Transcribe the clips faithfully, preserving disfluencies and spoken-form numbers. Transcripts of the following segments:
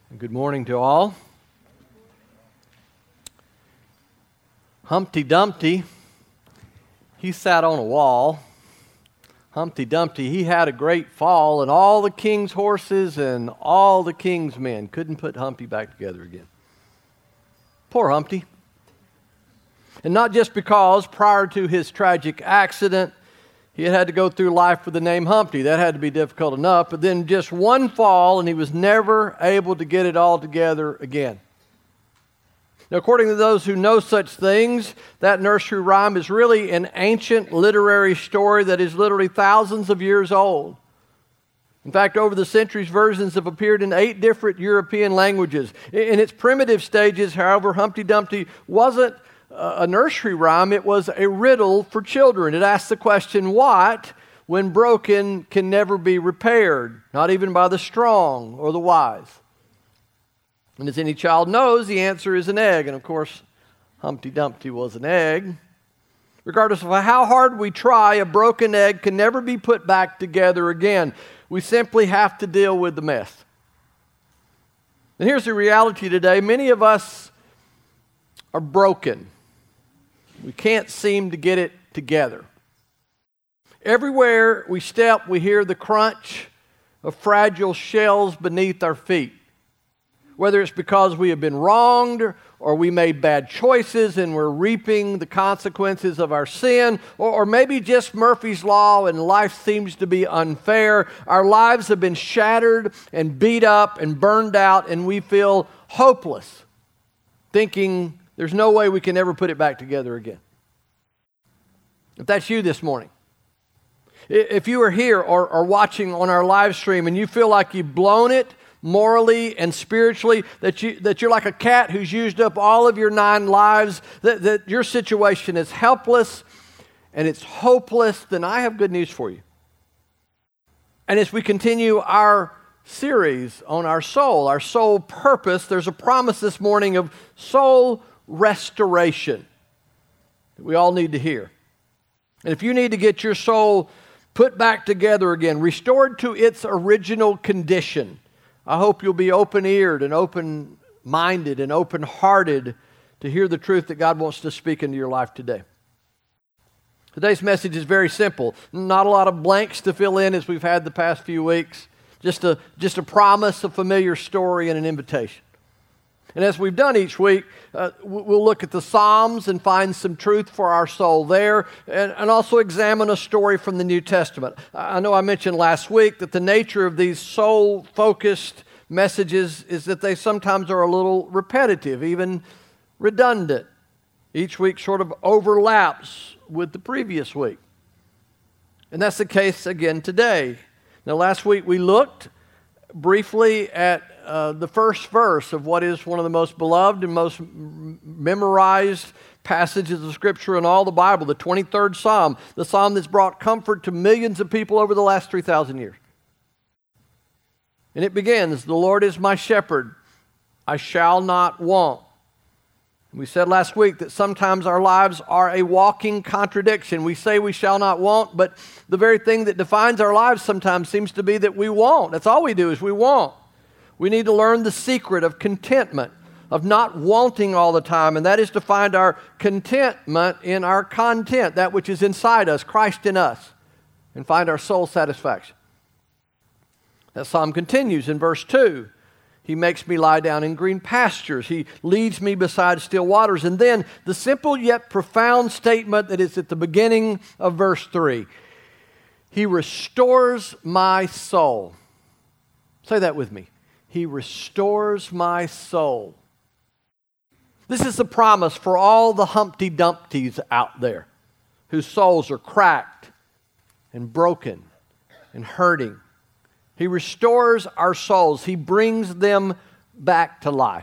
Good morning to all. Humpty Dumpty, he sat on a wall. Humpty Dumpty, he had a great fall, and all the king's horses and all the king's men couldn't put Humpty back together again. Poor Humpty. And not just because prior to his tragic accident, he had had to go through life with the name Humpty. That had to be difficult enough. But then just one fall, and he was never able to get it all together again. Now, according to those who know such things, that nursery rhyme is really an ancient literary story that is literally thousands of years old. In fact, over the centuries, versions have appeared in eight different European languages. In its primitive stages, however, Humpty Dumpty wasn't a nursery rhyme, it was a riddle for children. It asked the question, what, when broken, can never be repaired, not even by the strong or the wise? And as any child knows, the answer is an egg. And of course, Humpty Dumpty was an egg. Regardless of how hard we try, a broken egg can never be put back together again. We simply have to deal with the mess. And here's the reality today. Many of us are broken. We can't seem to get it together. Everywhere we step, we hear the crunch of fragile shells beneath our feet. Whether it's because we have been wronged or we made bad choices and we're reaping the consequences of our sin, or, or maybe just Murphy's Law and life seems to be unfair. Our lives have been shattered and beat up and burned out, and we feel hopeless, thinking there's no way we can ever put it back together again. If that's you this morning, if you are here or, or watching on our live stream and you feel like you've blown it morally and spiritually, that, you, that you're like a cat who's used up all of your nine lives, that, that your situation is helpless and it's hopeless, then I have good news for you. And as we continue our series on our soul, our soul purpose, there's a promise this morning of soul restoration that we all need to hear. And if you need to get your soul put back together again, restored to its original condition, I hope you'll be open-eared and open-minded and open-hearted to hear the truth that God wants to speak into your life today. Today's message is very simple. Not a lot of blanks to fill in as we've had the past few weeks. Just a, just a promise, a familiar story, and an invitation. And as we've done each week, uh, we'll look at the Psalms and find some truth for our soul there, and, and also examine a story from the New Testament. I know I mentioned last week that the nature of these soul-focused messages is that they sometimes are a little repetitive, even redundant. Each week sort of overlaps with the previous week. And that's the case again today. Now, last week we looked briefly at uh, the first verse of what is one of the most beloved and most m- memorized passages of Scripture in all the Bible, the twenty-third Psalm, the Psalm that's brought comfort to millions of people over the last three thousand years. And it begins, "The Lord is my shepherd, I shall not want." We said last week that sometimes our lives are a walking contradiction. We say we shall not want, but the very thing that defines our lives sometimes seems to be that we want. That's all we do is we want. We need to learn the secret of contentment, of not wanting all the time, and that is to find our contentment in our content, that which is inside us, Christ in us, and find our soul satisfaction. That psalm continues in verse two. He makes me lie down in green pastures. He leads me beside still waters. And then the simple yet profound statement that is at the beginning of verse three. He restores my soul. Say that with me. He restores my soul. This is the promise for all the Humpty Dumptys out there whose souls are cracked and broken and hurting. He restores our souls. He brings them back to life.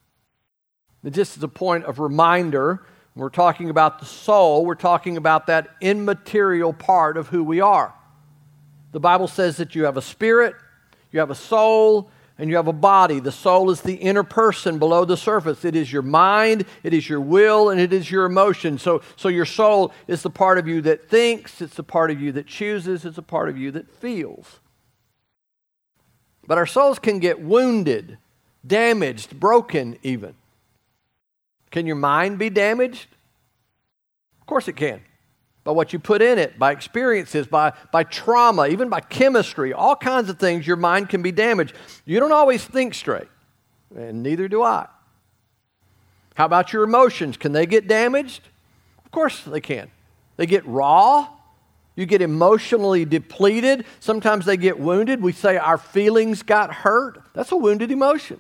And just as a point of reminder, when we're talking about the soul, we're talking about that immaterial part of who we are. The Bible says that you have a spirit, you have a soul, and you have a body. The soul is the inner person below the surface. It is your mind, it is your will, and it is your emotion. So, so your soul is the part of you that thinks, it's the part of you that chooses, it's a part of you that feels. But our souls can get wounded damaged, broken even. Can your mind be damaged? Of course it can. By what you put in it, by experiences, by, by trauma, even by chemistry, all kinds of things, your mind can be damaged. You don't always think straight, and neither do I. How about your emotions? Can they get damaged? Of course they can. They get raw. You get emotionally depleted. Sometimes they get wounded. We say our feelings got hurt. That's a wounded emotion.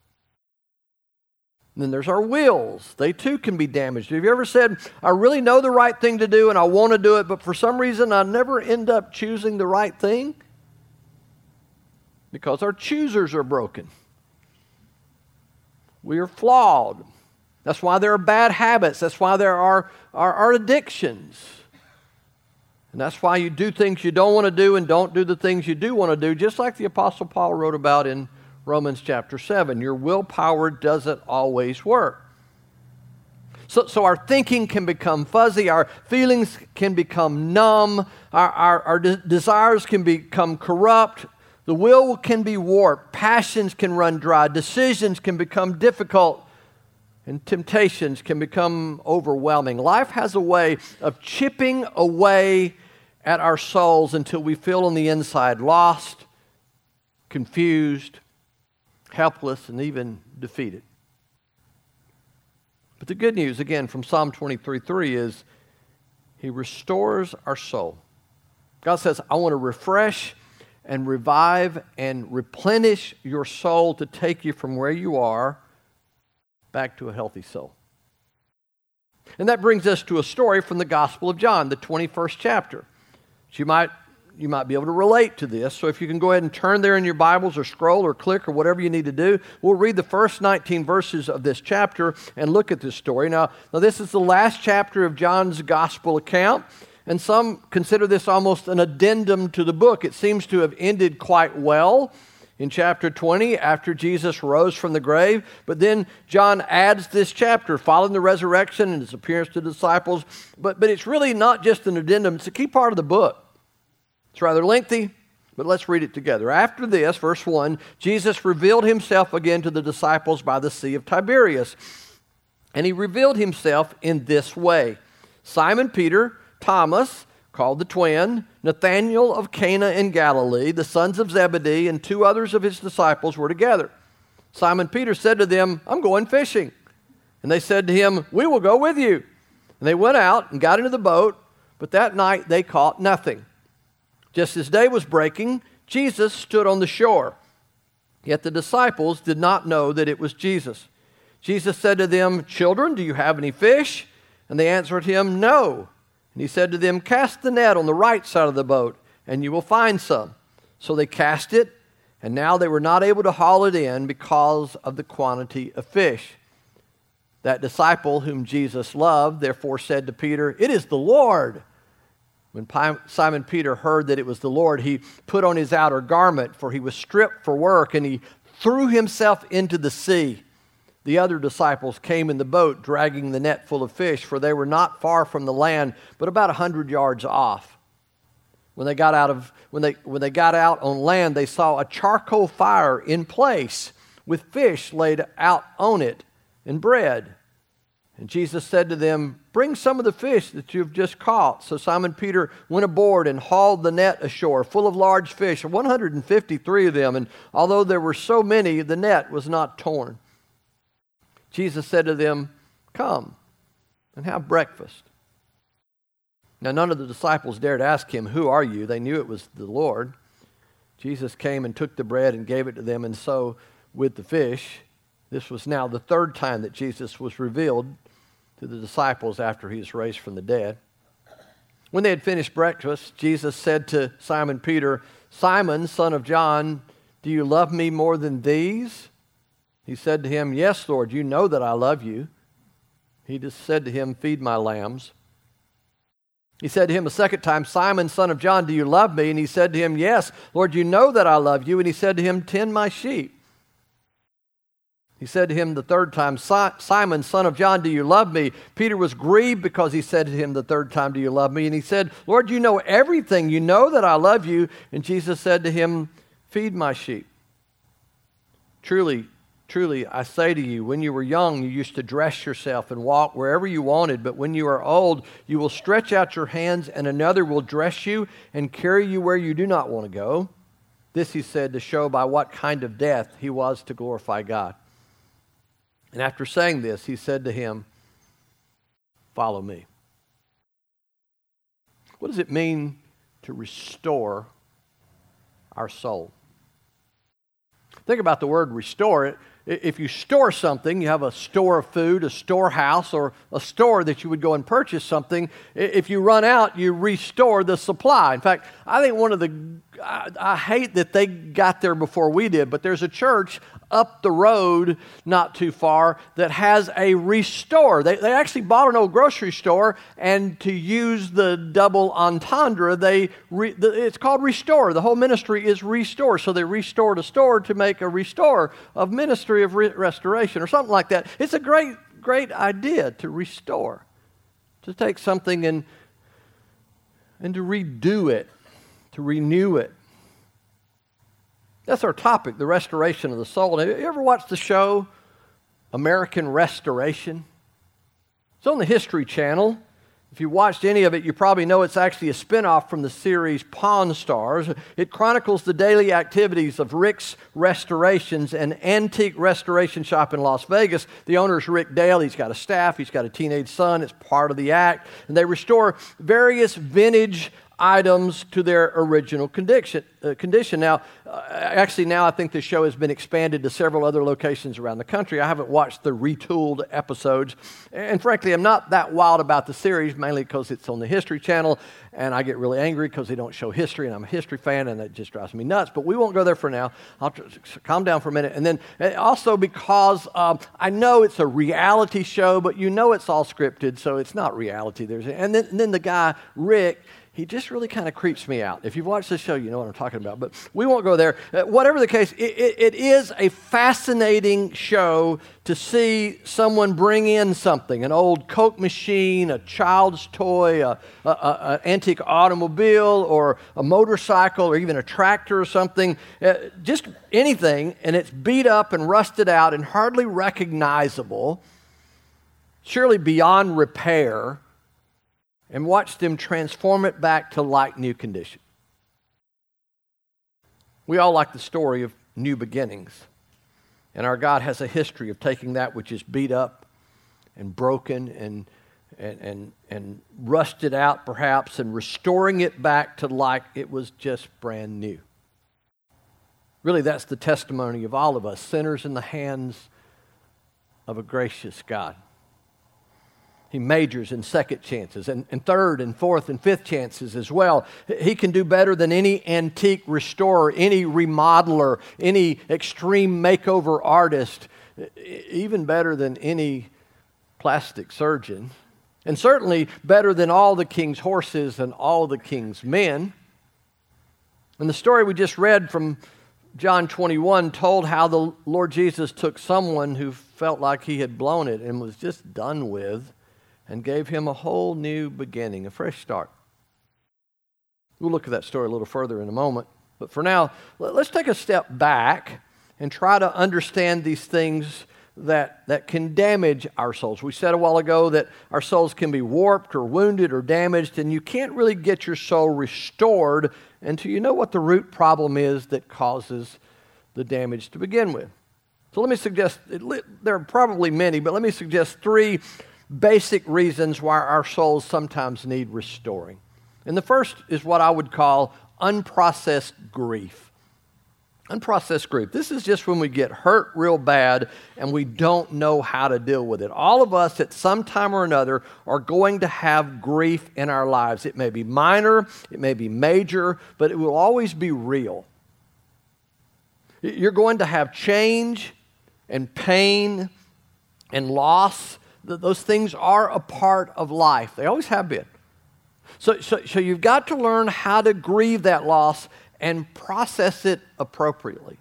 And then there's our wills. They too can be damaged. Have you ever said, I really know the right thing to do and I want to do it, but for some reason I never end up choosing the right thing? Because our choosers are broken. We are flawed. That's why there are bad habits. That's why there are, are, are addictions. And that's why you do things you don't want to do and don't do the things you do want to do, just like the Apostle Paul wrote about in Romans chapter seven. Your willpower doesn't always work. So, so our thinking can become fuzzy. Our feelings can become numb. Our, our, our de- desires can become corrupt. The will can be warped. Passions can run dry. Decisions can become difficult. And temptations can become overwhelming. Life has a way of chipping away at our souls until we feel on the inside lost, confused, helpless, and even defeated. But the good news, again, from Psalm twenty-three three is He restores our soul. God says, I want to refresh and revive and replenish your soul to take you from where you are back to a healthy soul. And that brings us to a story from the Gospel of John, the twenty-first chapter. So you might, you might be able to relate to this. So if you can go ahead and turn there in your Bibles or scroll or click or whatever you need to do, we'll read the first nineteen verses of this chapter and look at this story. Now, now this is the last chapter of John's Gospel account, and some consider this almost an addendum to the book. It seems to have ended quite well in chapter twenty, after Jesus rose from the grave. But then John adds this chapter following the resurrection and his appearance to the disciples. But, but it's really not just an addendum. It's a key part of the book. It's rather lengthy, but let's read it together. After this, verse one, Jesus revealed himself again to the disciples by the Sea of Tiberias. And he revealed himself in this way. Simon Peter, Thomas, called the twin, Nathanael of Cana in Galilee, the sons of Zebedee, and two others of his disciples were together. Simon Peter said to them, I'm going fishing. And they said to him, we will go with you. And they went out and got into the boat, but that night they caught nothing. Just as day was breaking, Jesus stood on the shore. Yet the disciples did not know that it was Jesus. Jesus said to them, children, do you have any fish? And they answered him, no. And he said to them, cast the net on the right side of the boat, and you will find some. So they cast it, and now they were not able to haul it in because of the quantity of fish. That disciple whom Jesus loved therefore said to Peter, it is the Lord. When Simon Peter heard that it was the Lord, he put on his outer garment, for he was stripped for work, and he threw himself into the sea. The other disciples came in the boat, dragging the net full of fish, for they were not far from the land, but about a hundred yards off. When they got out of when they when they got out on land, they saw a charcoal fire in place, with fish laid out on it and bread. And Jesus said to them, bring some of the fish that you have just caught. So Simon Peter went aboard and hauled the net ashore, full of large fish, one hundred fifty-three of them. And although there were so many, the net was not torn. Jesus said to them, come and have breakfast. Now none of the disciples dared ask him, who are you? They knew it was the Lord. Jesus came and took the bread and gave it to them, and so with the fish. This was now the third time that Jesus was revealed to the disciples after he was raised from the dead. When they had finished breakfast, Jesus said to Simon Peter, Simon, son of John, do you love me more than these? He said to him, yes, Lord, you know that I love you. He just said to him, feed my lambs. He said to him a second time, Simon, son of John, do you love me? And he said to him, yes, Lord, you know that I love you. And he said to him, tend my sheep. He said to him the third time, Simon, son of John, do you love me? Peter was grieved because he said to him the third time, do you love me? And he said, Lord, you know everything. You know that I love you. And Jesus said to him, feed my sheep. Truly, Truly, I say to you, when you were young, you used to dress yourself and walk wherever you wanted, but when you are old, you will stretch out your hands, and another will dress you and carry you where you do not want to go. This he said to show by what kind of death he was to glorify God. And after saying this, he said to him, follow me. What does it mean to restore our soul? Think about the word restore. It. If you store something, you have a store of food, a storehouse, or a store that you would go and purchase something. If you run out, you restore the supply. In fact, I think one of the, I, I hate that they got there before we did, but there's a church up the road, not too far, that has a restore. They, they actually bought an old grocery store, and to use the double entendre, they re, the, it's called restore. The whole ministry is restore. So they restored a store to make a restore of ministry of re- restoration or something like that. It's a great, great idea to restore, to take something and, and to redo it, to renew it. That's our topic, the restoration of the soul. Have you ever watched the show American Restoration? It's on the History Channel. If you watched any of it, you probably know it's actually a spinoff from the series Pawn Stars. It chronicles the daily activities of Rick's Restorations, an antique restoration shop in Las Vegas. The owner is Rick Dale. He's got a staff. He's got a teenage son. It's part of the act. And they restore various vintage items to their original condition. Uh, condition. Now, uh, actually now I think the show has been expanded to several other locations around the country. I haven't watched the retooled episodes. And frankly, I'm not that wild about the series, mainly because it's on the History Channel, and I get really angry because they don't show history, and I'm a history fan, and it just drives me nuts. But we won't go there for now. I'll tr- calm down for a minute. And then also because um, I know it's a reality show, but you know it's all scripted, so it's not reality. There's And then, and then the guy, Rick, he just really kind of creeps me out. If you've watched this show, you know what I'm talking about. But we won't go there. Uh, whatever the case, it, it, it is a fascinating show to see someone bring in something, an old Coke machine, a child's toy, an a, a, a antique automobile, or a motorcycle, or even a tractor or something, uh, just anything, and it's beat up and rusted out and hardly recognizable, surely beyond repair, and watch them transform it back to like new condition. We all like the story of new beginnings. And our God has a history of taking that which is beat up and broken and, and, and, and rusted out perhaps, and restoring it back to like it was just brand new. Really, that's the testimony of all of us, sinners in the hands of a gracious God. He majors in second chances and, and third and fourth and fifth chances as well. He can do better than any antique restorer, any remodeler, any extreme makeover artist, even better than any plastic surgeon, and certainly better than all the king's horses and all the king's men. And the story we just read from John twenty-one told how the Lord Jesus took someone who felt like he had blown it and was just done with, and gave him a whole new beginning, a fresh start. We'll look at that story a little further in a moment. But for now, let's take a step back and try to understand these things that, that can damage our souls. We said a while ago that our souls can be warped or wounded or damaged, and you can't really get your soul restored until you know what the root problem is that causes the damage to begin with. So let me suggest, there are probably many, but let me suggest three basic reasons why our souls sometimes need restoring. And the first is what I would call unprocessed grief. Unprocessed grief. This is just when we get hurt real bad and we don't know how to deal with it. All of us at some time or another are going to have grief in our lives. It may be minor, it may be major, but it will always be real. You're going to have change and pain and loss. Those things are a part of life. They always have been. So, so, so you've got to learn how to grieve that loss and process it appropriately.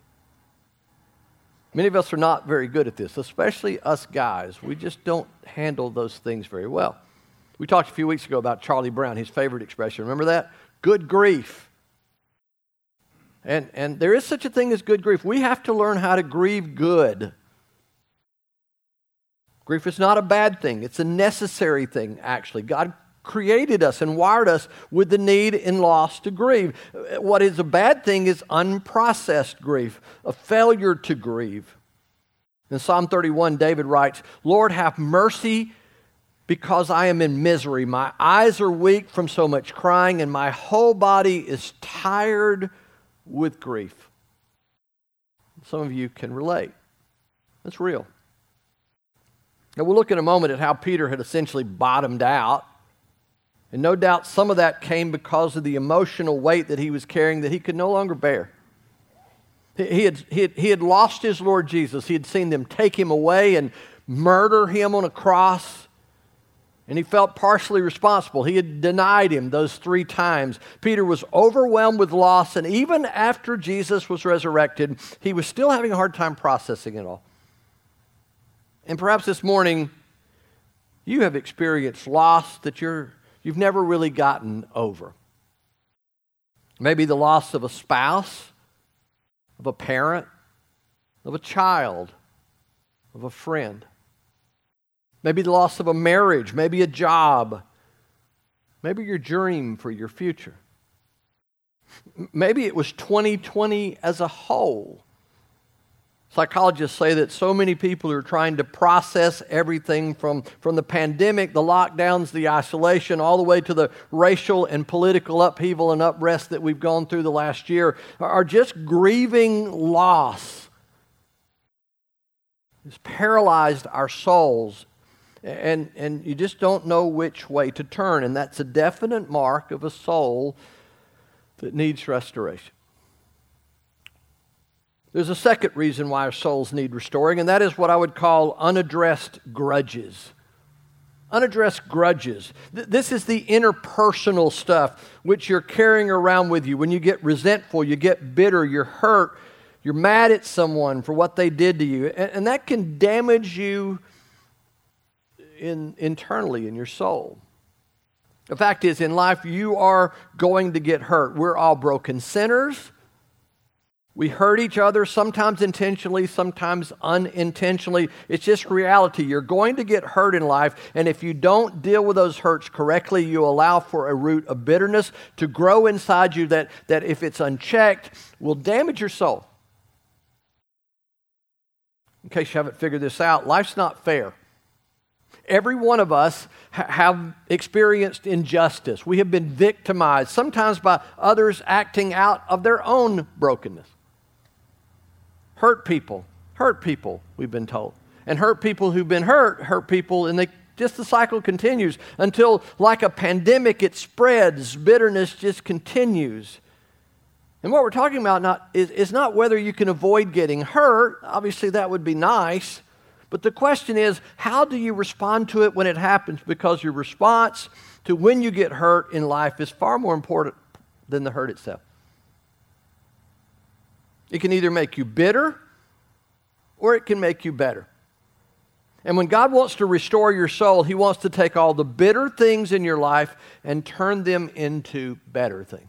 Many of us are not very good at this, especially us guys. We just don't handle those things very well. We talked a few weeks ago about Charlie Brown, his favorite expression. Remember that? Good grief. And, and there is such a thing as good grief. We have to learn how to grieve good. Grief is not a bad thing. It's a necessary thing, actually. God created us and wired us with the need and loss to grieve. What is a bad thing is unprocessed grief, a failure to grieve. In Psalm thirty-one, David writes, "Lord, have mercy because I am in misery. My eyes are weak from so much crying, and my whole body is tired with grief." Some of you can relate. That's real. Now, we'll look in a moment at how Peter had essentially bottomed out. And no doubt some of that came because of the emotional weight that he was carrying that he could no longer bear. He had, he had, he had lost his Lord Jesus. He had seen them take him away and murder him on a cross. And he felt partially responsible. He had denied him those three times. Peter was overwhelmed with loss, and even after Jesus was resurrected, he was still having a hard time processing it all. And perhaps this morning, you have experienced loss that you're, you've never really gotten over. Maybe the loss of a spouse, of a parent, of a child, of a friend. Maybe the loss of a marriage, maybe a job, maybe your dream for your future. Maybe it was twenty twenty as a whole. Psychologists say that so many people are trying to process everything from, from the pandemic, the lockdowns, the isolation, all the way to the racial and political upheaval and unrest that we've gone through the last year, are just grieving loss. It's paralyzed our souls, and, and you just don't know which way to turn, and that's a definite mark of a soul that needs restoration. There's a second reason why our souls need restoring, and that is what I would call unaddressed grudges. Unaddressed grudges. Th- this is the interpersonal stuff which you're carrying around with you. When you get resentful, you get bitter, you're hurt, you're mad at someone for what they did to you, and, and that can damage you in, internally in your soul. The fact is, in life, you are going to get hurt. We're all broken sinners. We hurt each other, sometimes intentionally, sometimes unintentionally. It's just reality. You're going to get hurt in life, and if you don't deal with those hurts correctly, you allow for a root of bitterness to grow inside you that, that if it's unchecked, will damage your soul. In case you haven't figured this out, life's not fair. Every one of us ha- have experienced injustice. We have been victimized, sometimes by others acting out of their own brokenness. Hurt people, hurt people, we've been told. And hurt people who've been hurt, hurt people, and they just the cycle continues until, like a pandemic, it spreads. Bitterness just continues. And what we're talking about not, is, is not whether you can avoid getting hurt. Obviously, that would be nice. But the question is, how do you respond to it when it happens? Because your response to when you get hurt in life is far more important than the hurt itself. It can either make you bitter or it can make you better. And when God wants to restore your soul, He wants to take all the bitter things in your life and turn them into better things.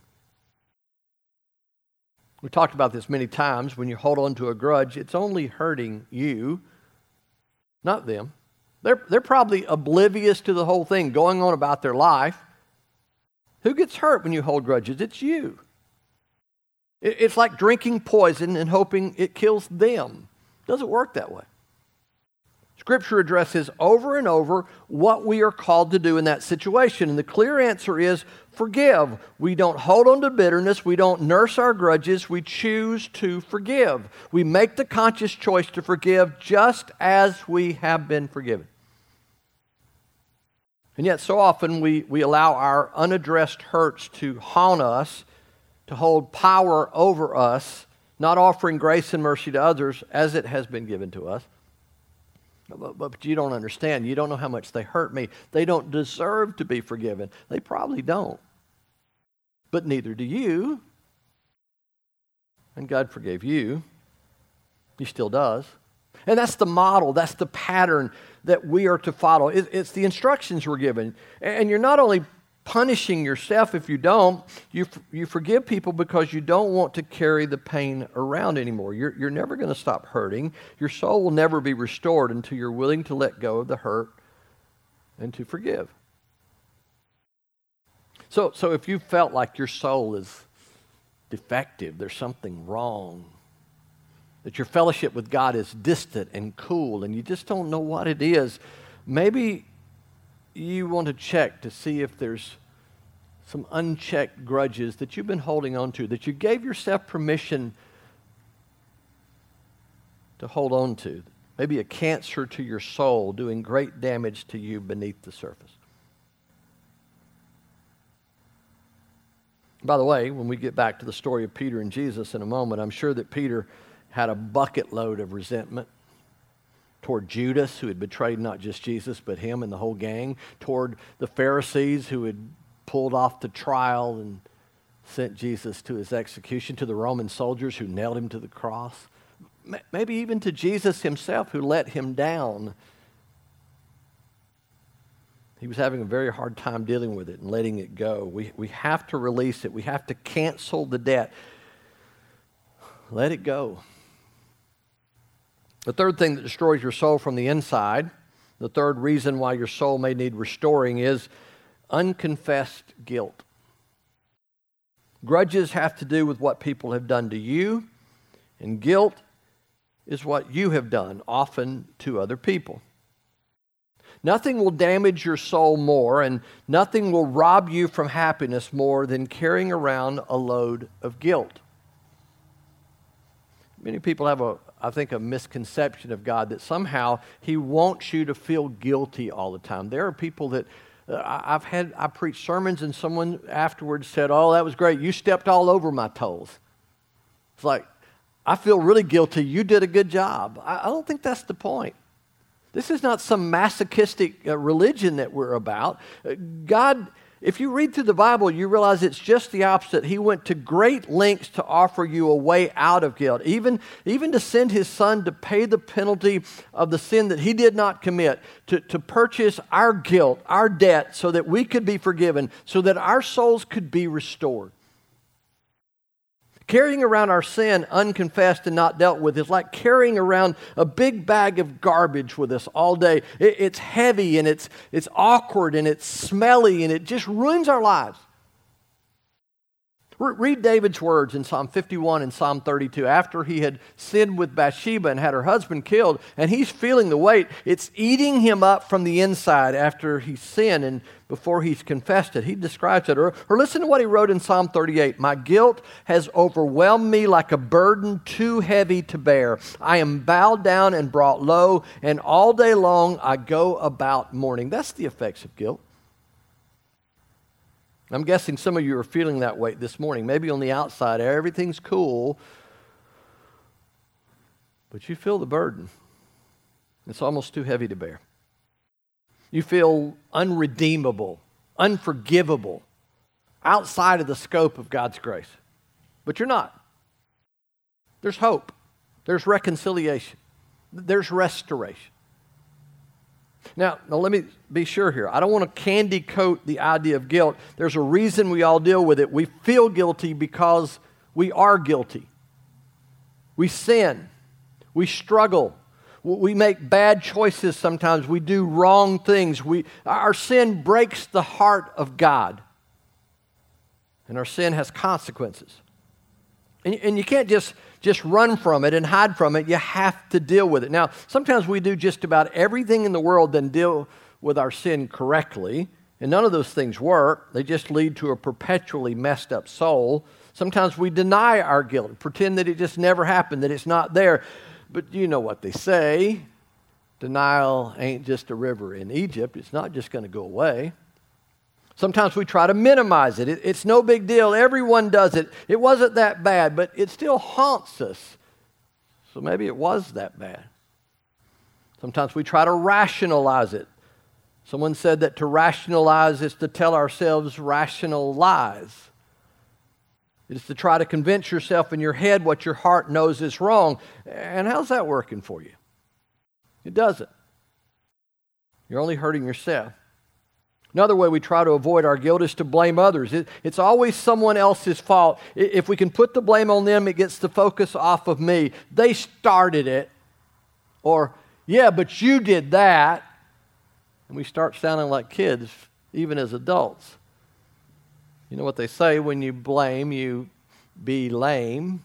We talked about this many times. When you hold on to a grudge, it's only hurting you, not them. They're, they're probably oblivious to the whole thing going on about their life. Who gets hurt when you hold grudges? It's you. It's like drinking poison and hoping it kills them. It doesn't work that way. Scripture addresses over and over what we are called to do in that situation. And the clear answer is forgive. We don't hold on to bitterness. We don't nurse our grudges. We choose to forgive. We make the conscious choice to forgive just as we have been forgiven. And yet so often we, we allow our unaddressed hurts to haunt us, to hold power over us, not offering grace and mercy to others as it has been given to us. But, but you don't understand. You don't know how much they hurt me. They don't deserve to be forgiven. They probably don't. But neither do you. And God forgave you. He still does. And that's the model. That's the pattern that we are to follow. It, it's the instructions we're given. And you're not only punishing yourself if you don't. You, you forgive people because you don't want to carry the pain around anymore. You're, you're never going to stop hurting. Your soul will never be restored until you're willing to let go of the hurt and to forgive. So, so if you felt like your soul is defective, there's something wrong, that your fellowship with God is distant and cool, and you just don't know what it is, maybe you want to check to see if there's some unchecked grudges that you've been holding on to, that you gave yourself permission to hold on to. Maybe a cancer to your soul doing great damage to you beneath the surface. By the way, when we get back to the story of Peter and Jesus in a moment, I'm sure that Peter had a bucket load of resentment toward Judas, who had betrayed not just Jesus, but him and the whole gang, toward the Pharisees, who had pulled off the trial and sent Jesus to his execution, to the Roman soldiers who nailed him to the cross, maybe even to Jesus himself, who let him down. He was having a very hard time dealing with it and letting it go. We, we have to release it. We have to cancel the debt. Let it go. The third thing that destroys your soul from the inside, the third reason why your soul may need restoring, is unconfessed guilt. Grudges have to do with what people have done to you, and guilt is what you have done, often to other people. Nothing will damage your soul more, and nothing will rob you from happiness more than carrying around a load of guilt. Many people have, a, I think, a misconception of God that somehow He wants you to feel guilty all the time. There are people that uh, I've had, I preached sermons and someone afterwards said, "Oh, that was great. You stepped all over my toes." It's like, I feel really guilty. You did a good job. I, I don't think that's the point. This is not some masochistic uh, religion that we're about. Uh, God, if you read through the Bible, you realize it's just the opposite. He went to great lengths to offer you a way out of guilt, even, even to send His Son to pay the penalty of the sin that He did not commit, to, to purchase our guilt, our debt, so that we could be forgiven, so that our souls could be restored. Carrying around our sin unconfessed and not dealt with is like carrying around a big bag of garbage with us all day. It, it's heavy and it's, it's awkward and it's smelly and it just ruins our lives. Re- read David's words in Psalm fifty-one and Psalm thirty-two. After he had sinned with Bathsheba and had her husband killed, and he's feeling the weight, it's eating him up from the inside after he's sinned and before he's confessed it. He describes it. Or, or listen to what he wrote in Psalm thirty-eight. "My guilt has overwhelmed me like a burden too heavy to bear. I am bowed down and brought low, and all day long I go about mourning." That's the effects of guilt. I'm guessing some of you are feeling that weight this morning. Maybe on the outside, everything's cool, but you feel the burden. It's almost too heavy to bear. You feel unredeemable, unforgivable, outside of the scope of God's grace. But you're not. There's hope. There's reconciliation. There's restoration. Now, now, let me be sure here. I don't want to candy coat the idea of guilt. There's a reason we all deal with it. We feel guilty because we are guilty. We sin. We struggle. We make bad choices sometimes. We do wrong things. We, our sin breaks the heart of God. And our sin has consequences. And, and you can't just, just run from it and hide from it. You have to deal with it. Now, sometimes we do just about everything in the world then deal with our sin correctly. And none of those things work. They just lead to a perpetually messed up soul. Sometimes we deny our guilt, pretend that it just never happened, that it's not there. But you know what they say. Denial ain't just a river in Egypt. It's not just going to go away. Sometimes we try to minimize it. it. It's no big deal. Everyone does it. It wasn't that bad, but it still haunts us. So maybe it was that bad. Sometimes we try to rationalize it. Someone said that to rationalize is to tell ourselves rational lies. It is to try to convince yourself in your head what your heart knows is wrong. And how's that working for you? It doesn't. You're only hurting yourself. Another way we try to avoid our guilt is to blame others. It, it's always someone else's fault. I- If we can put the blame on them, it gets the focus off of me. They started it. Or, yeah, but you did that. And we start sounding like kids, even as adults. You know what they say, when you blame, you be lame.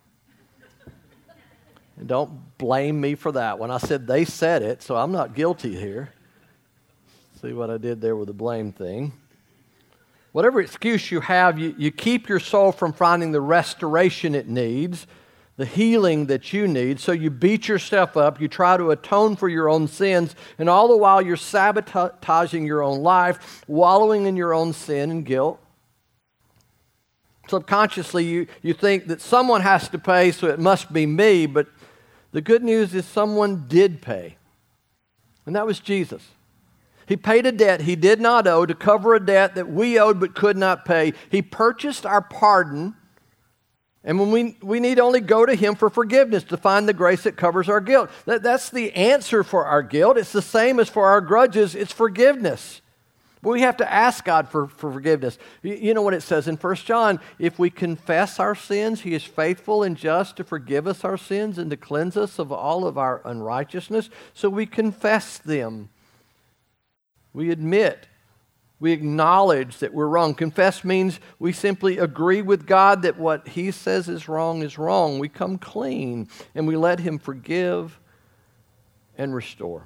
And don't blame me for that one. I said they said it, so I'm not guilty here. See what I did there with the blame thing. Whatever excuse you have, you, you keep your soul from finding the restoration it needs, the healing that you need. So you beat yourself up, you try to atone for your own sins, and all the while you're sabotaging your own life, wallowing in your own sin and guilt. Subconsciously, you, you think that someone has to pay, so it must be me, but the good news is someone did pay, and that was Jesus. He paid a debt he did not owe to cover a debt that we owed but could not pay. He purchased our pardon, and when we, we need only go to Him for forgiveness to find the grace that covers our guilt. That, that's the answer for our guilt. It's the same as for our grudges. It's forgiveness. But we have to ask God for, for forgiveness. You, you know what it says in First John? If we confess our sins, He is faithful and just to forgive us our sins and to cleanse us of all of our unrighteousness. So we confess them. We admit, we acknowledge that we're wrong. Confess means we simply agree with God that what He says is wrong is wrong. We come clean and we let Him forgive and restore.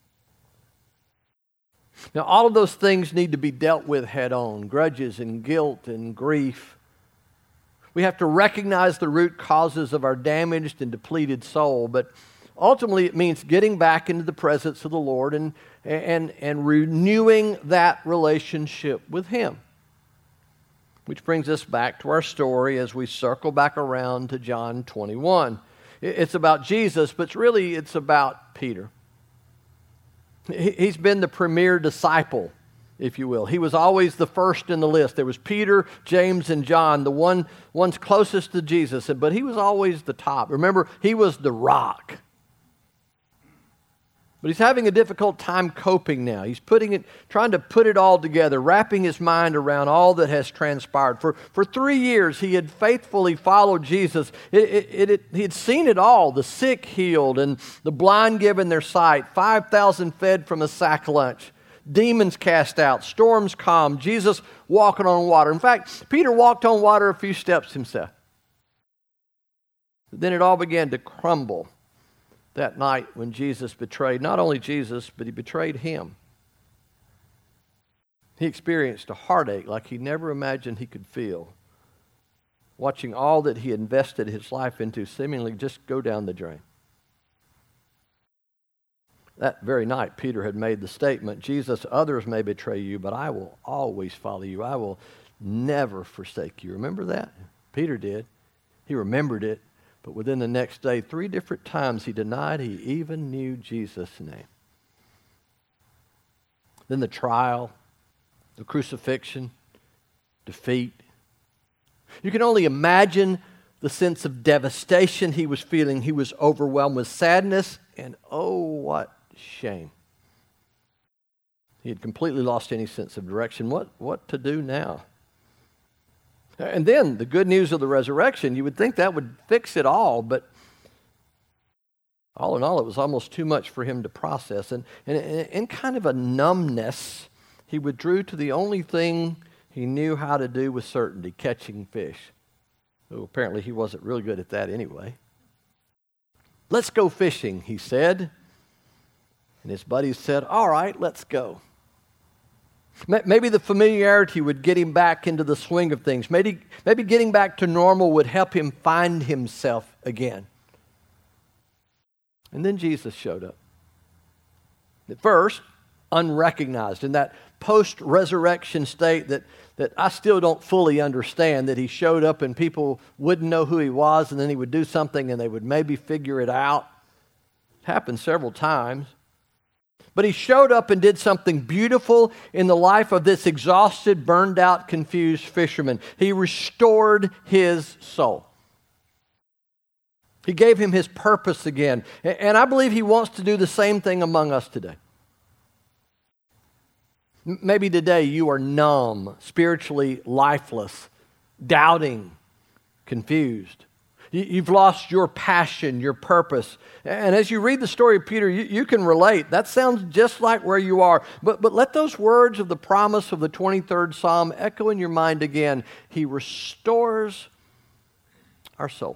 Now, all of those things need to be dealt with head on, grudges and guilt and grief. We have to recognize the root causes of our damaged and depleted soul, but ultimately it means getting back into the presence of the Lord and, and, and renewing that relationship with Him. Which brings us back to our story as we circle back around to John twenty-one. It's about Jesus, but really it's about Peter. He's been the premier disciple, if you will. He was always the first in the list. There was Peter, James, and John, the one ones closest to Jesus, but he was always the top. Remember, he was the rock. But he's having a difficult time coping now. He's putting it, trying to put it all together, wrapping his mind around all that has transpired. For, for three years, he had faithfully followed Jesus. It, it, it, it, he had seen it all, the sick healed and the blind given their sight, five thousand fed from a sack lunch, demons cast out, storms calmed, Jesus walking on water. In fact, Peter walked on water a few steps himself. But then it all began to crumble that night when Jesus betrayed not only Jesus, but He betrayed him. He experienced a heartache like he never imagined he could feel, watching all that he invested his life into seemingly just go down the drain. That very night, Peter had made the statement, Jesus, others may betray you, but I will always follow you. I will never forsake you. Remember that? Peter did. He remembered it. But within the next day, three different times he denied he even knew Jesus' name. Then the trial, the crucifixion, defeat. You can only imagine the sense of devastation he was feeling. He was overwhelmed with sadness and oh, what shame. He had completely lost any sense of direction. What, what to do now? And then the good news of the resurrection, you would think that would fix it all, but all in all, it was almost too much for him to process. And in kind of a numbness, he withdrew to the only thing he knew how to do with certainty, catching fish. Though apparently he wasn't really good at that anyway. Let's go fishing, he said. And his buddies said, all right, let's go. Maybe the familiarity would get him back into the swing of things. Maybe, maybe getting back to normal would help him find himself again. And then Jesus showed up. At first, unrecognized, in that post-resurrection state that, that I still don't fully understand, that he showed up and people wouldn't know who he was, and then he would do something and they would maybe figure it out. It happened several times. But he showed up and did something beautiful in the life of this exhausted, burned out, confused fisherman. He restored his soul. He gave him his purpose again. And I believe he wants to do the same thing among us today. M- Maybe today you are numb, spiritually lifeless, doubting, confused. You- You've lost your passion, your purpose. And as you read the story of Peter, you, you can relate. That sounds just like where you are. But, but let those words of the promise of the twenty-third Psalm echo in your mind again. He restores our soul.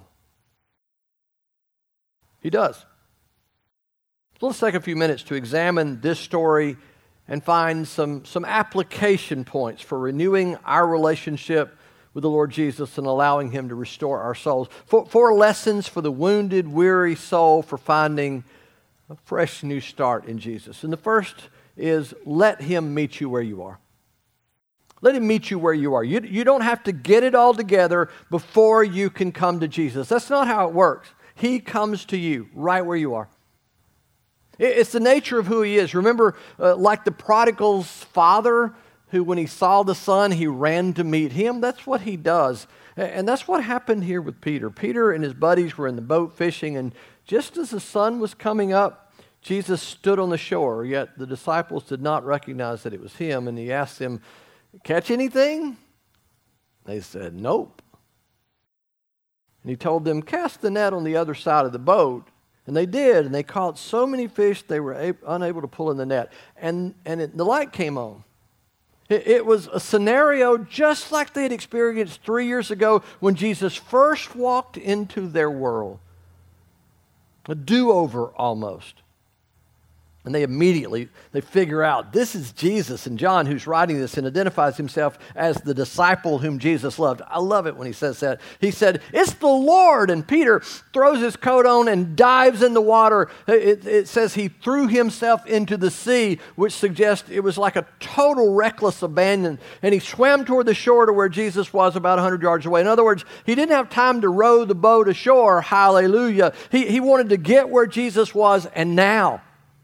He does. So let's take a few minutes to examine this story and find some, some application points for renewing our relationship with the Lord Jesus and allowing Him to restore our souls. Four, four lessons for the wounded, weary soul for finding a fresh new start in Jesus. And the first is let Him meet you where you are. Let Him meet you where you are. You, you don't have to get it all together before you can come to Jesus. That's not how it works. He comes to you right where you are. It's the nature of who He is. Remember, uh, like the prodigal's father, who when he saw the son, he ran to meet him. That's what He does. And that's what happened here with Peter. Peter and his buddies were in the boat fishing, and just as the sun was coming up, Jesus stood on the shore, yet the disciples did not recognize that it was Him, and He asked them, "Catch anything?" They said, "Nope." And He told them, "Cast the net on the other side of the boat." And they did, and they caught so many fish they were ab- unable to pull in the net. And, and it, the light came on. It, it was a scenario just like they had experienced three years ago when Jesus first walked into their world. A do-over almost. And they immediately, they figure out this is Jesus. And John, who's writing this and identifies himself as the disciple whom Jesus loved. I love it when he says that. He said, "It's the Lord." And Peter throws his coat on and dives in the water. It, it says he threw himself into the sea, which suggests it was like a total reckless abandon. And he swam toward the shore to where Jesus was about one hundred yards away. In other words, he didn't have time to row the boat ashore. Hallelujah. He, he wanted to get where Jesus was, and now.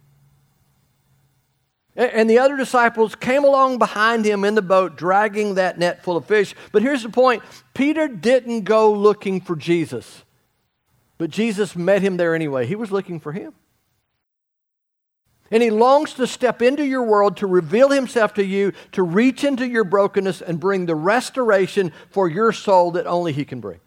And the other disciples came along behind him in the boat, dragging that net full of fish. But here's the point. Peter didn't go looking for Jesus. But Jesus met him there anyway. He was looking for him. And He longs to step into your world, to reveal Himself to you, to reach into your brokenness and bring the restoration for your soul that only He can bring.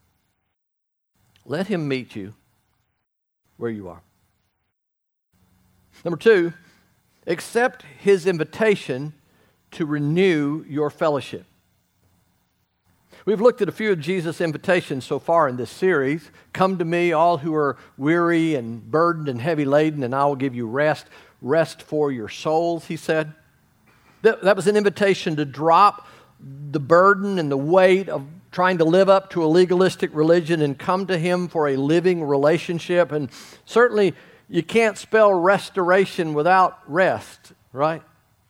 Let Him meet you where you are. Number two, accept His invitation to renew your fellowship. We've looked at a few of Jesus' invitations so far in this series. "Come to me, all who are weary and burdened and heavy laden, and I will give you rest. Rest for your souls," He said. That, that was an invitation to drop the burden and the weight of trying to live up to a legalistic religion and come to Him for a living relationship. And certainly, you can't spell restoration without rest, right?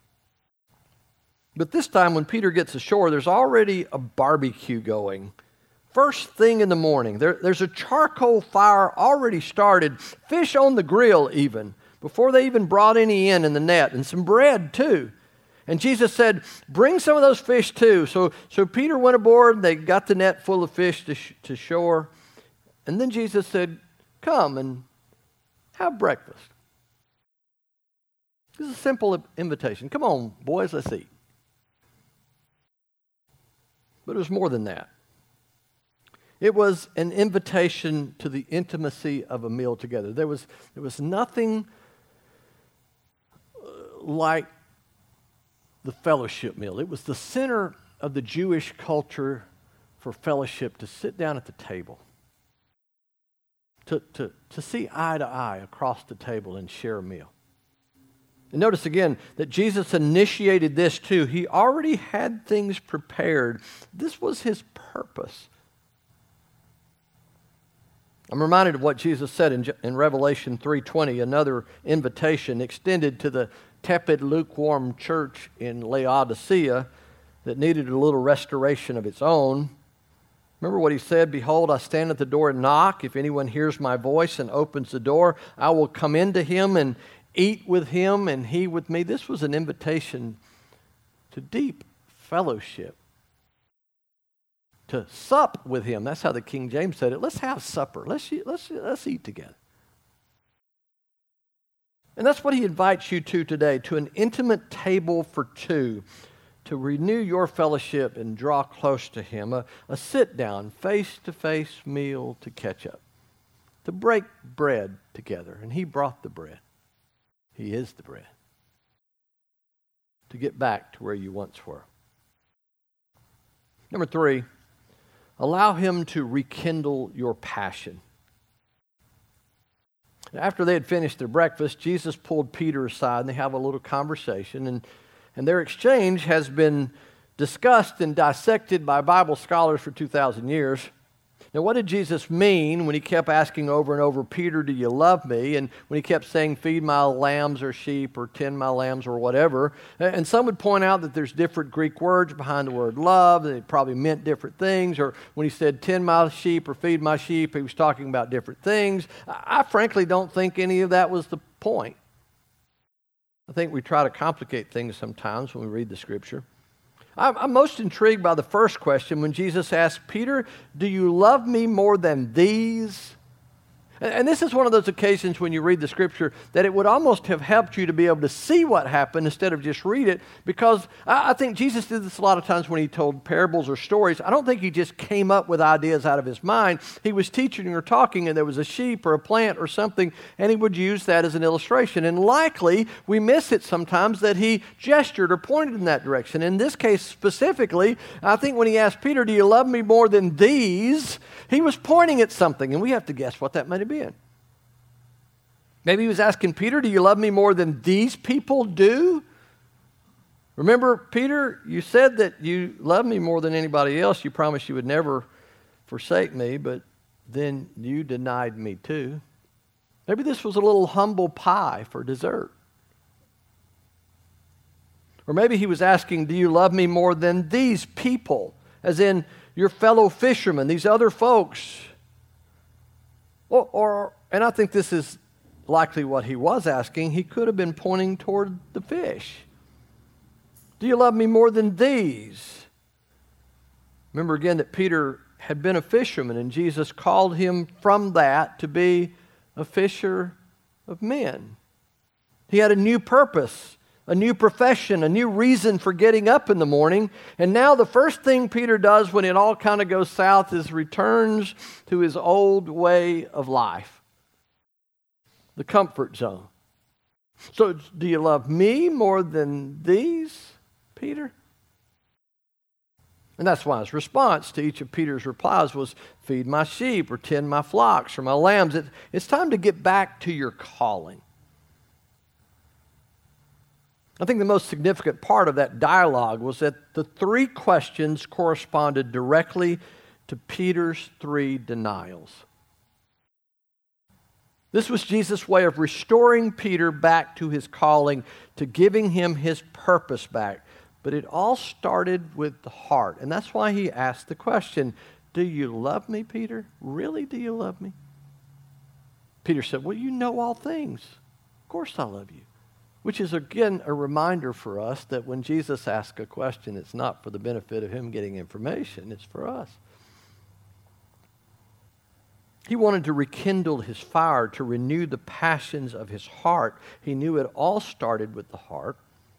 But this time when Peter gets ashore, there's already a barbecue going. First thing in the morning, there, there's a charcoal fire already started, fish on the grill even, before they even brought any in in the net, and some bread too. And Jesus said, "Bring some of those fish too." So, so Peter went aboard, they got the net full of fish to, sh- to shore. And then Jesus said, "Come and have breakfast." This is a simple invitation. Come on, boys, let's eat. But it was more than that. It was an invitation to the intimacy of a meal together. There was, there was nothing like the fellowship meal. It was the center of the Jewish culture for fellowship, to sit down at the table. To, to, to see eye to eye across the table and share a meal. And notice again that Jesus initiated this too. He already had things prepared. This was His purpose. I'm reminded of what Jesus said in, in Revelation three twenty, another invitation extended to the tepid, lukewarm church in Laodicea that needed a little restoration of its own. Remember what He said? "Behold, I stand at the door and knock. If anyone hears my voice and opens the door, I will come into him and eat with him and he with me." This was an invitation to deep fellowship, to sup with Him. That's how the King James said it. Let's have supper. Let's, let's, let's eat together. And that's what he invites you to today, to an intimate table for two, to renew your fellowship and draw close to him, a, a sit-down, face-to-face meal to catch up, to break bread together. And he brought the bread. He is the bread. To get back to where you once were. Number three, allow him to rekindle your passion. After they had finished their breakfast, Jesus pulled Peter aside and they have a little conversation. And, and their exchange has been discussed and dissected by Bible scholars for two thousand years. Now, what did Jesus mean when he kept asking over and over, Peter, do you love me? And when he kept saying, feed my lambs or sheep or tend my lambs or whatever. And some would point out that there's different Greek words behind the word love, and it probably meant different things. Or when he said, tend my sheep or feed my sheep, he was talking about different things. I, I frankly don't think any of that was the point. I think we try to complicate things sometimes when we read the Scripture. I'm most intrigued by the first question when Jesus asked, Peter, do you love me more than these? And this is one of those occasions when you read the Scripture that it would almost have helped you to be able to see what happened instead of just read it, because I think Jesus did this a lot of times when he told parables or stories. I don't think he just came up with ideas out of his mind. He was teaching or talking, and there was a sheep or a plant or something, and he would use that as an illustration. And likely, we miss it sometimes that he gestured or pointed in that direction. In this case specifically, I think when he asked Peter, do you love me more than these? He was pointing at something, and we have to guess what that might have been. Maybe he was asking Peter, do you love me more than these people do? Remember, Peter, you said that you love me more than anybody else. You promised you would never forsake me, but then you denied me too. Maybe this was a little humble pie for dessert. Or maybe he was asking, do you love me more than these people? As in, your fellow fishermen, these other folks. Or, or, and I think this is likely what he was asking. He could have been pointing toward the fish. Do you love me more than these? Remember again that Peter had been a fisherman, and Jesus called him from that to be a fisher of men. He had a new purpose, a new profession, a new reason for getting up in the morning. And now the first thing Peter does when it all kind of goes south is returns to his old way of life, the comfort zone. So do you love me more than these, Peter? And that's why his response to each of Peter's replies was, feed my sheep or tend my flocks or my lambs. It, it's time to get back to your calling. I think the most significant part of that dialogue was that the three questions corresponded directly to Peter's three denials. This was Jesus' way of restoring Peter back to his calling, to giving him his purpose back. But it all started with the heart. And that's why he asked the question, do you love me, Peter? Really, do you love me? Peter said, well, you know all things. Of course I love you. Which is, again, a reminder for us that when Jesus asks a question, it's not for the benefit of him getting information, it's for us. He wanted to rekindle his fire, to renew the passions of his heart. He knew it all started with the heart.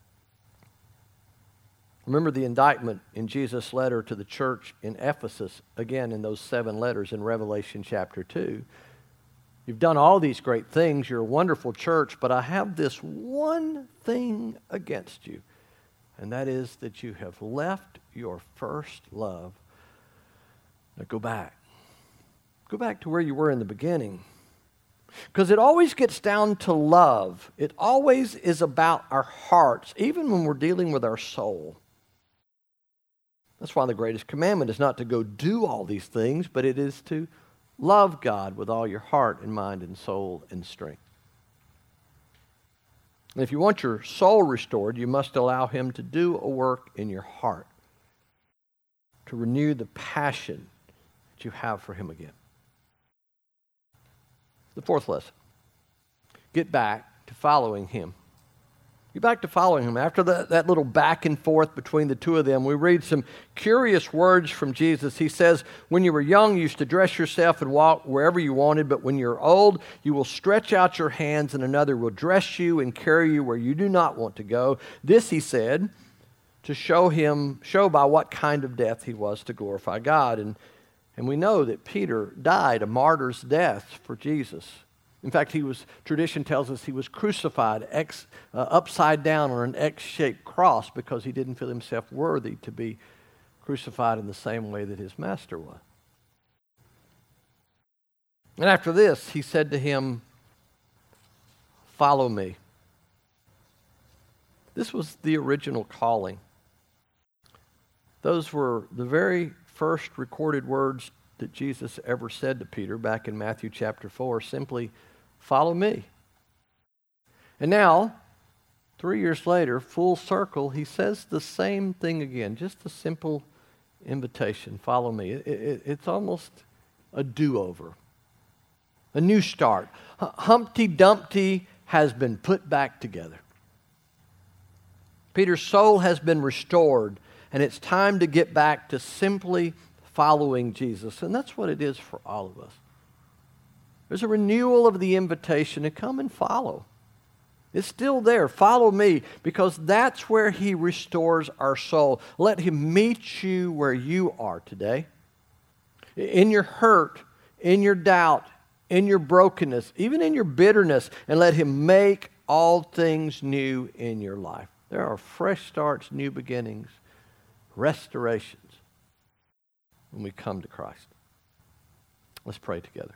Remember the indictment in Jesus' letter to the church in Ephesus, again in those seven letters in Revelation chapter two. You've done all these great things. You're a wonderful church, but I have this one thing against you, and that is that you have left your first love. Now go back. Go back to where you were in the beginning. Because it always gets down to love. It always is about our hearts, even when we're dealing with our soul. That's why the greatest commandment is not to go do all these things, but it is to love God with all your heart and mind and soul and strength. And if you want your soul restored, you must allow him to do a work in your heart, to renew the passion that you have for him again. The fourth lesson, get back to following him. Get back to following him. After that, that little back and forth between the two of them, we read some curious words from Jesus. He says, when you were young, you used to dress yourself and walk wherever you wanted, but when you're old, you will stretch out your hands and another will dress you and carry you where you do not want to go. This, he said, to show him, show by what kind of death he was to glorify God. And, and we know that Peter died a martyr's death for Jesus. In fact, he was, tradition tells us he was crucified X, uh, upside down on an X-shaped cross because he didn't feel himself worthy to be crucified in the same way that his master was. And after this, he said to him, follow me. This was the original calling. Those were the very first recorded words that Jesus ever said to Peter back in Matthew chapter four, simply, follow me. And now, three years later, full circle, he says the same thing again, just a simple invitation, follow me. It, it, it's almost a do-over, a new start. H- Humpty Dumpty has been put back together. Peter's soul has been restored, and it's time to get back to simply following Jesus. And that's what it is for all of us. There's a renewal of the invitation to come and follow. It's still there. Follow me, because that's where he restores our soul. Let him meet you where you are today. In your hurt, in your doubt, in your brokenness, even in your bitterness, and let him make all things new in your life. There are fresh starts, new beginnings, restorations when we come to Christ. Let's pray together.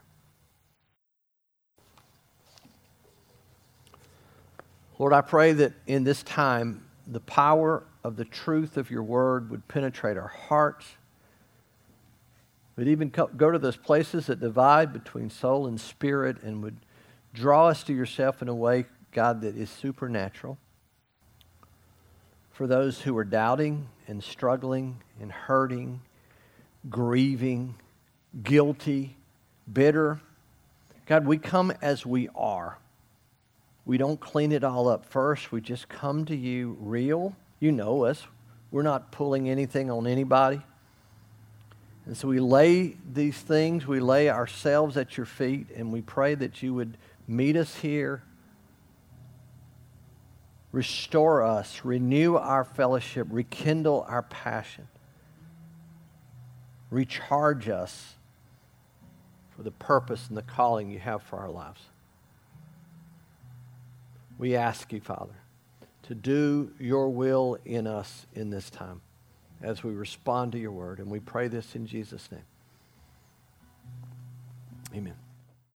Lord, I pray that in this time, the power of the truth of your word would penetrate our hearts. We'd even go to those places that divide between soul and spirit and would draw us to yourself in a way, God, that is supernatural. For those who are doubting and struggling and hurting, grieving, guilty, bitter, God, we come as we are. We don't clean it all up first. We just come to you real. You know us. We're not pulling anything on anybody. And so we lay these things, we lay ourselves at your feet, and we pray that you would meet us here, restore us, renew our fellowship, rekindle our passion, recharge us for the purpose and the calling you have for our lives. We ask you, Father, to do your will in us in this time as we respond to your word. And we pray this in Jesus' name. Amen.